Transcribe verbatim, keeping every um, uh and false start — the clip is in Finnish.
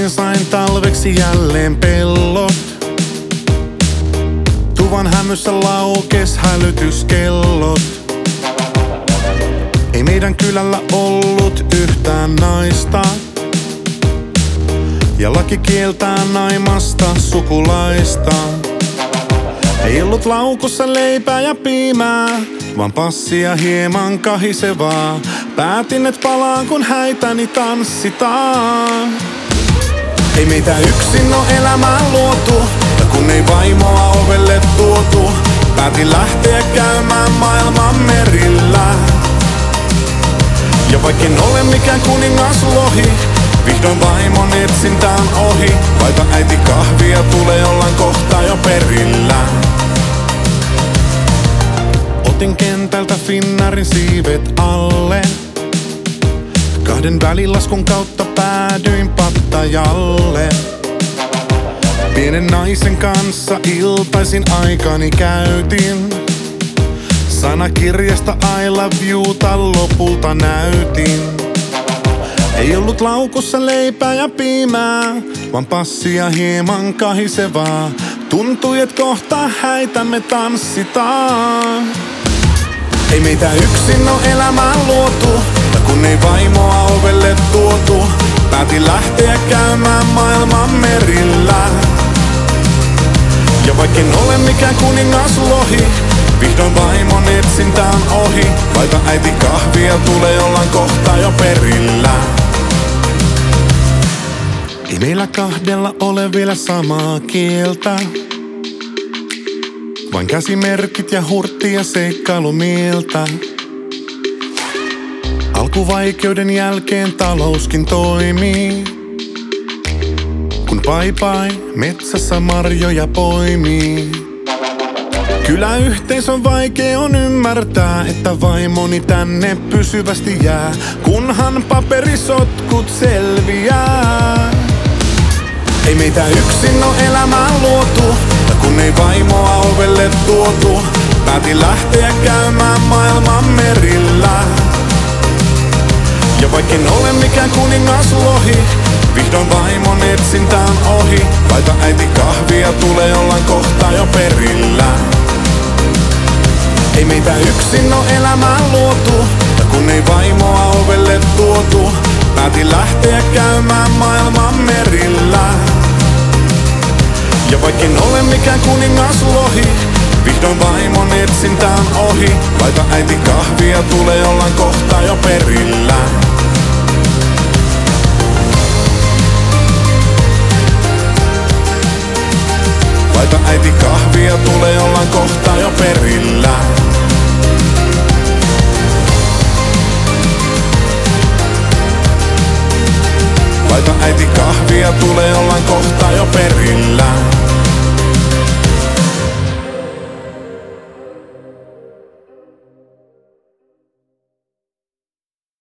Kotiin sain talveksi jälleen pellot. Tuvan hämyssä laukes hälytyskellot. Ei meidän kylällä ollut yhtään naista. Ja laki kieltää naimasta sukulaista. Ei ollut laukussa leipää ja piimää, vaan passia hieman kahisevaa. Päätin et palaan kun häitäni tanssitaan. Ei meitä yksin oo elämään luotu, ja kun ei vaimoa ovelle tuotu, päätin lähteä käymään maailman merillä. Ja vaikken ole mikään kuningas lohi, vihdoin vaimon etsintä on ohi. Laita äiti kahvia, tulee ollaan kohta jo perillä. Otin kentältä Finnairin siivet alle. Kahden välilaskun kautta päädyin Pattajalle. Pienen naisen kanssa iltaisin aikani käytin. Sanakirjasta I love youta lopulta näytin. Ei ollut laukussa leipää ja piimää, vaan passia hieman kahisevaa. Tuntui et kohta häitämme tanssitaan. Ei meitä yksin oo elämään luotu, ja kun ei vaimoa ovelle tuotu, päätin lähteä käymään maailman merillä. Ja vaikken ole mikään kuningas lohi, vihdoin vaimon etsintä on ohi. Laita äiti kahvia, tulee ollaan kohta jo perillä. Ei meillä kahdella ole vielä samaa kieltä, vain käsimerkit ja hurtti ja seikkailumieltä. Alkuvaikeuden jälkeen talouskin toimii, kun paipai metsässä marjoja poimii. Kyläyhteisön vaikea on ymmärtää, että vaimoni tänne pysyvästi jää, kunhan paperisotkut selviää. Ei meitä yksin oo elämään luotu, ja kun ei vaimoa ovelle tuotu, päätin lähteä käymään maailman merillä. Ja vaikken ole mikään kuningas lohi, vihdoin vaimon etsintä on ohi. Laita äiti kahvia, tulee ollaan kohta jo perillä. Ei meitä yksin oo elämään luotu, ja kun ei vaimoa ovelle tuotu, päätin lähteä käymään maailman merillä. Ja vaikken ole mikään kuningas lohi, vihdoin vaimon etsintä on ohi. Laita äiti kahvia, tulee ollaan kohta jo perillä. Laita äiti kahvia, tulee ollaan kohta jo perillä. Laita äiti kahvia, tulee ollaan kohta